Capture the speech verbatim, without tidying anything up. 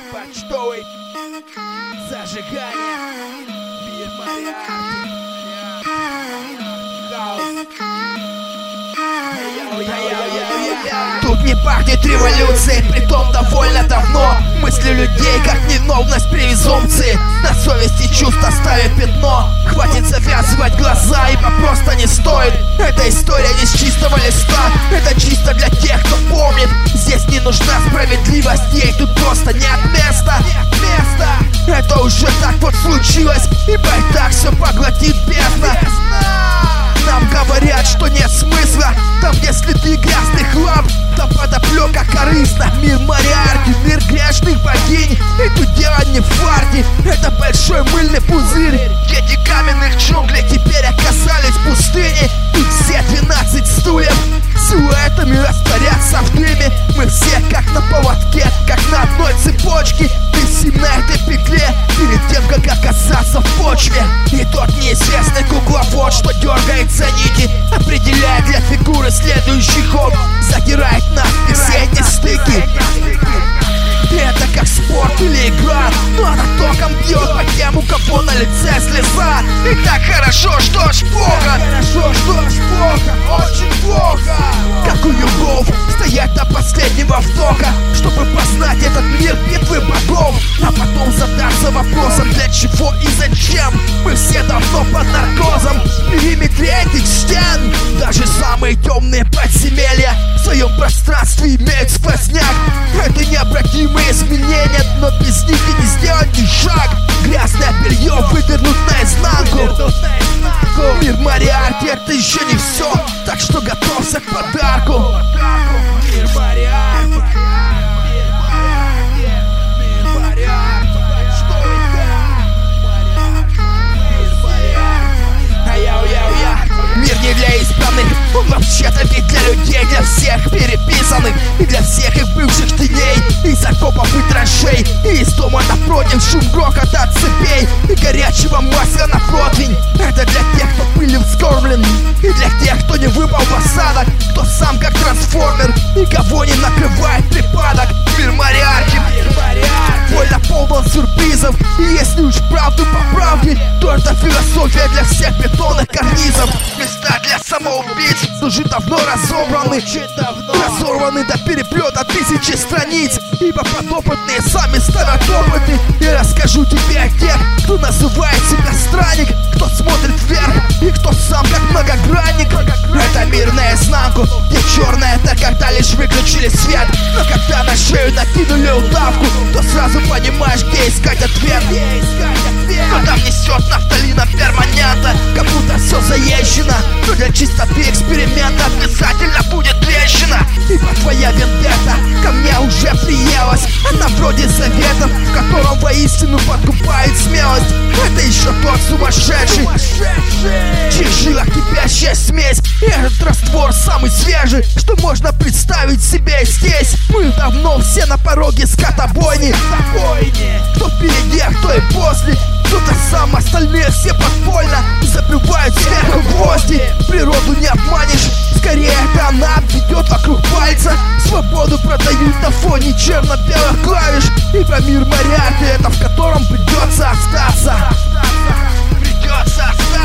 Почтовый зажигание. Мир Мариарти. Тут не пахнет революцией, притом довольно давно. Мысли людей, как невиновность презумпции. На совести чувств оставит пятно. Хватит завязывать глаза, ибо просто не стоит. Эта история не с чистого листа. Это чисто для тех, кто помнит. Здесь не нужна справедливость, ей тут просто нет места. Это уже так вот случилось, ибо и так все поглотит бездна. Нам говорят, что нет смысла там, где следы грязных лап, там подоплека корыстна. Мир Мариарти, мир грешных богинь. И тут дело не в фарте, это большой мыльный пузырь. Дети каменных джунглей теперь оказались в пустыне. Тут все двенадцать стульев силуэтами растворятся в дыме. Мы все как на поводке, как на одной цепочке. Висим на этой петле перед тем, как оказаться в почве. И тот неизвестный кукловод, что дергает за нити, определяет для фигуры следующий ход, задирает нас все эти стыки. Это как спорт или игра, но она током бьет по тем, у кого на лице слеза. И так хорошо, что ж плохо. Хорошо, что ж плохо, очень плохо. Как у югов стоять до последнего вдоха, чтобы познать этот мир битвы богов, а потом задаться вопросом, для чего и зачем. Мы все давно под наркозом в периметре этих стен. Даже самые темные подземелья в своем пространстве имеют сквозняк. Это необратимые изменения, но без них и не сделать ни шаг. Грязное белье вывернут наизнанку. Мир Мариарти — это еще не все, так что готовься к подарку. Мир Мариарти. Мир не для избранных, он вообще-то ведь для людей, для всех переписанных и для всех их бывших теней, из окопов и траншей, и из дома напротив шум грохота от цепей и горячего масла на противень. Это для тех, кто пылью вскормлен, и для тех, кто не выпал в осадок, кто сам как трансформер и кого не накрывает припадок. Мир Мариарти, больно полон сюрпризов, и если уж правду по правде, то это философия для всех бетонных карнизов. Места для самоубийц уже давно разобраны, разорваны до переплета тысячи страниц, ибо подопытные сами ставят опыты. Я расскажу тебе о тех, кто называет себя странник, кто смотрит вверх и кто сам как многогранник. Это мир наизнанку, где черное — это когда лишь выключили свет, но когда на шею накинули удавку, то сразу понимаешь, где искать ответ. Но там несет нафталина перманента, как будто все заезжено, но для чистоты эксперимента обязательно будет трещина. Ибо твоя вендетта ко мне уже приелась, она вроде заветов, в котором воистину подкупает смелость. Это еще тот сумасшедший, чьих жилах кипящая смесь, и этот раствор самый свежий, что можно представить себе здесь. Мы давно все на пороге скотобойни, кто впереди, а кто и после. Кто-то сам, остальные все подпольно забивают сверху гвозди. Природу не обманешь, скорее это она обведет вокруг пальца. Свободу продают на фоне черно-белых клавиш. Ибо мир Мариарти — это в котором придется остаться. Придется остаться.